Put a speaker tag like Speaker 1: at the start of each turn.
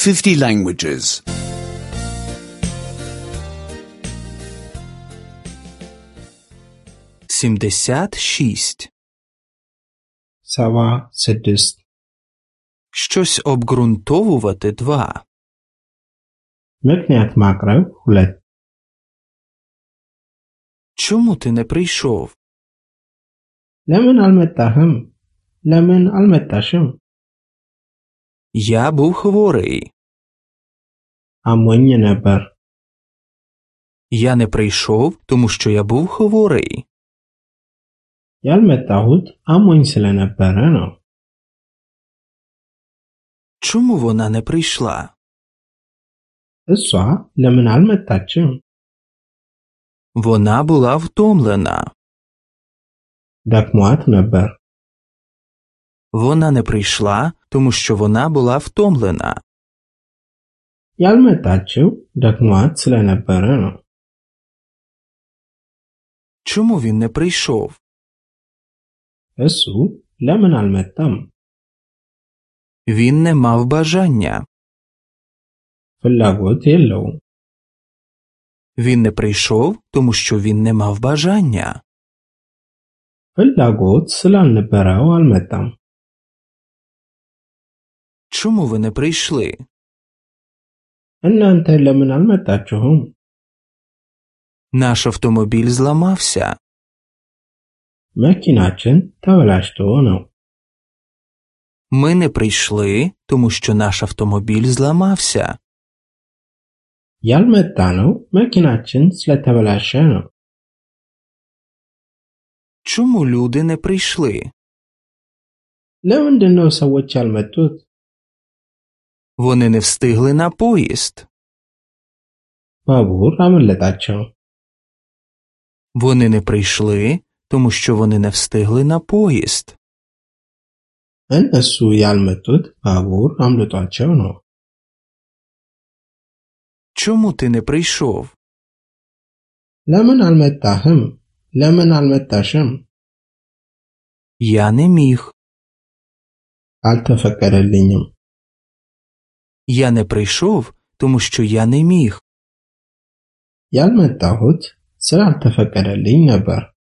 Speaker 1: 50 languages.
Speaker 2: 76.
Speaker 3: 76.
Speaker 2: Щось обґрунтовувати 2.
Speaker 3: ምክንያት ማቅረብ 2.
Speaker 2: Чому ти не прийшов?
Speaker 3: ለምን አልመጣህም? ለምን አልመጣሽም?
Speaker 2: Я був хворий.
Speaker 3: አሞኝ ነበር።
Speaker 2: Я не прийшов, тому що я був хворий.
Speaker 3: ያልመጣሁት አሞኝ ስለነበረ ነው።
Speaker 2: Чому вона не прийшла?
Speaker 3: እሷ ለምን አልመጣችም?
Speaker 2: Вона була втомлена.
Speaker 3: ደክሟት ነበር።
Speaker 2: Вона не прийшла, тому що вона була втомлена.
Speaker 3: ያልመጣችው ደክሟት ስለነበረ ነው።
Speaker 2: Чому він не прийшов?
Speaker 3: እሱ ለምን አልመጣም?
Speaker 2: Він не мав бажання.
Speaker 3: ፍላጎት የለውም።
Speaker 2: Він не прийшов, тому що він не мав бажання.
Speaker 3: ፍላጎት ስላልነበረው አልመጣም።
Speaker 2: Чому ви не прийшли?
Speaker 3: እናንተ ለምን አልመጣችሁም?
Speaker 2: Наш автомобіль зламався.
Speaker 3: መኪናችን ተበላሽቶ ነው።
Speaker 2: Ми не прийшли, тому що наш автомобіль зламався.
Speaker 3: ያልመጣነው መኪናችን ስለተበላሸ ነው።
Speaker 2: Чому люди не прийшли?
Speaker 3: ለምንድን ነው ሰዎች ያልመጡት?
Speaker 2: Вони не встигли на поїзд.
Speaker 3: ባቡር አመለጣቸው።
Speaker 2: Вони не прийшли, тому що вони не встигли на поїзд.
Speaker 3: እነሱ ያልመጡት ባቡር አምልጧቸው ነው።
Speaker 2: Чому ти не прийшов?
Speaker 3: ለምን አልመጣህም? ለምን አልመጣሽም?
Speaker 2: Я не міг.
Speaker 3: አልተፈቀደልኝም።
Speaker 2: Я не прийшов, тому що я не міг.
Speaker 3: ያልመጣሁት ስላልተፈቀደልኝ ነበር።